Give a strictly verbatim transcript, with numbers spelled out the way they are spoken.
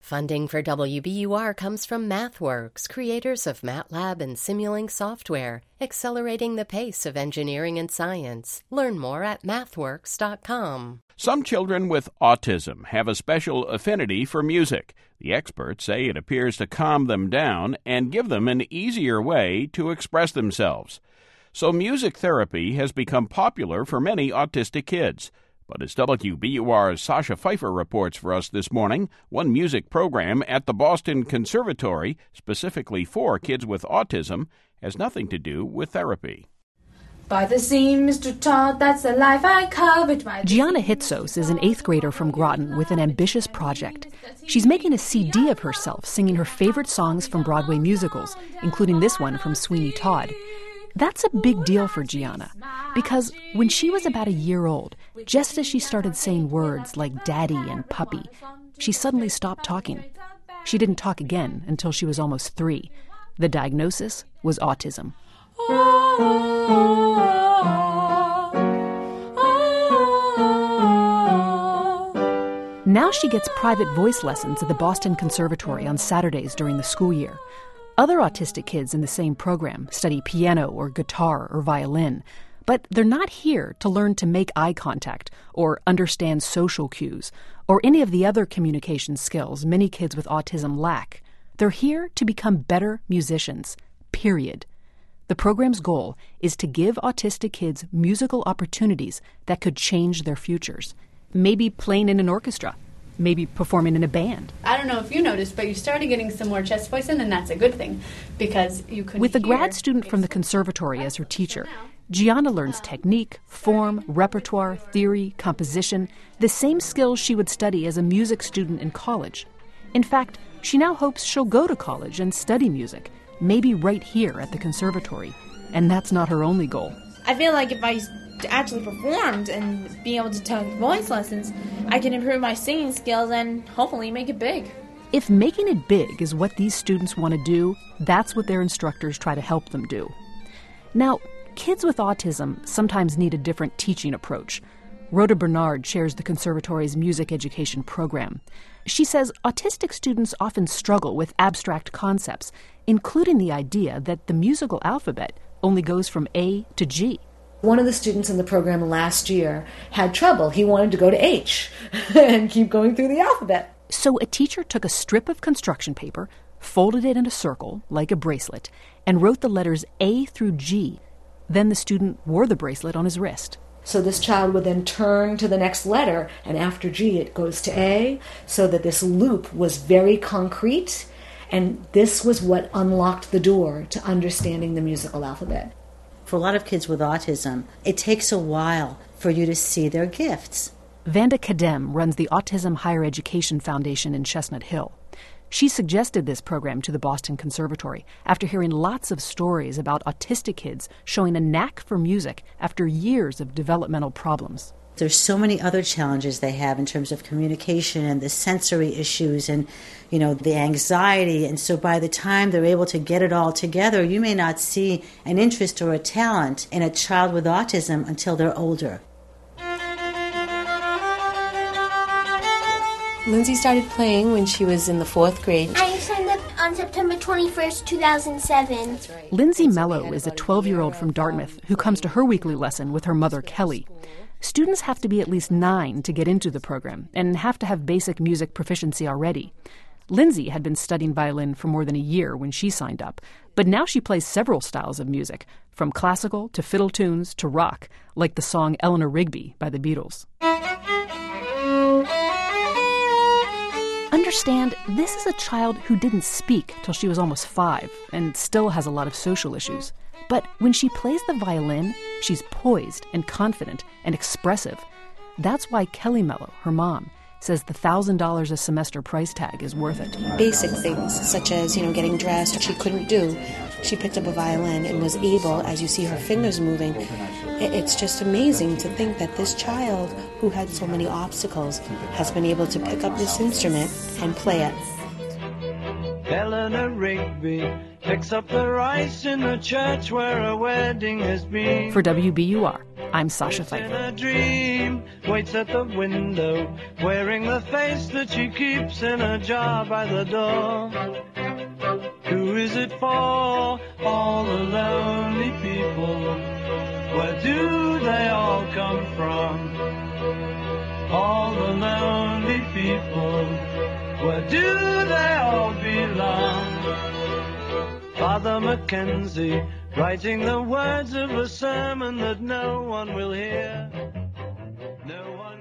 Funding for W B U R comes from MathWorks, creators of MATLAB and Simulink software, accelerating the pace of engineering and science. Learn more at mathworks dot com. Some children with autism have a special affinity for music. The experts say it appears to calm them down and give them an easier way to express themselves. So music therapy has become popular for many autistic kids. But as W B U R's Sasha Pfeiffer reports for us this morning, one music program at the Boston Conservatory, specifically for kids with autism, has nothing to do with therapy. By the sea, Mister Todd, that's the life I covered. Gianna Hitsos is an eighth grader from Groton with an ambitious project. She's making a C D of herself singing her favorite songs from Broadway musicals, including this one from Sweeney Todd. That's a big deal for Gianna, because when she was about a year old, just as she started saying words like daddy and puppy, she suddenly stopped talking. She didn't talk again until she was almost three. The diagnosis was autism. Now she gets private voice lessons at the Boston Conservatory on Saturdays during the school year. Other autistic kids in the same program study piano or guitar or violin, but they're not here to learn to make eye contact or understand social cues or any of the other communication skills many kids with autism lack. They're here to become better musicians, period. The program's goal is to give autistic kids musical opportunities that could change their futures. Maybe playing in an orchestra, maybe performing in a band. I don't know if you noticed, but you started getting some more chest voice in, and that's a good thing, because you could With a grad student from the conservatory as her teacher, Gianna learns technique, form, repertoire, theory, composition, the same skills she would study as a music student in college. In fact, she now hopes she'll go to college and study music, maybe right here at the conservatory. And that's not her only goal. I feel like if I actually performed and be able to take voice lessons, I can improve my singing skills and hopefully make it big. If making it big is what these students want to do, that's what their instructors try to help them do. Now, kids with autism sometimes need a different teaching approach. Rhoda Bernard chairs the conservatory's music education program. She says autistic students often struggle with abstract concepts, including the idea that the musical alphabet only goes from A to G. One of the students in the program last year had trouble. He wanted to go to H and keep going through the alphabet. So a teacher took a strip of construction paper, folded it in a circle, like a bracelet, and wrote the letters A through G. Then the student wore the bracelet on his wrist. So this child would then turn to the next letter, and after G it goes to A, so that this loop was very concrete, and this was what unlocked the door to understanding the musical alphabet. For a lot of kids with autism, it takes a while for you to see their gifts. Vanda Kadem runs the Autism Higher Education Foundation in Chestnut Hill. She suggested this program to the Boston Conservatory after hearing lots of stories about autistic kids showing a knack for music after years of developmental problems. There's so many other challenges they have in terms of communication and the sensory issues and, you know, the anxiety. And so by the time they're able to get it all together, you may not see an interest or a talent in a child with autism until they're older. Lindsay started playing when she was in the fourth grade. I signed up on September twenty-first, two thousand seven. That's right. Lindsay Mello is a twelve-year-old from Dartmouth who comes to her weekly lesson with her mother, Kelly. Students have to be at least nine to get into the program and have to have basic music proficiency already. Lindsay had been studying violin for more than a year when she signed up, but now she plays several styles of music, from classical to fiddle tunes to rock, like the song Eleanor Rigby by the Beatles. Understand, this is a child who didn't speak till she was almost five and still has a lot of social issues. But when she plays the violin, she's poised and confident and expressive. That's why Kelly Mello, her mom, says the one thousand dollars a semester price tag is worth it. Basic things, such as, you know, getting dressed, she couldn't do. She picked up a violin and was able, as you see her fingers moving, it's just amazing to think that this child, who had so many obstacles, has been able to pick up this instrument and play it. Eleanor Rigby picks up the rice in the church where a wedding has been. For W B U R, I'm Sasha Pfeiffer. A dream waits at the window, wearing the face that she keeps in a jar by the door. Who is it for? All the lonely people. Where do they all come from? All the lonely people. Where do they all belong? Father Mackenzie, writing the words of a sermon that no one will hear. No one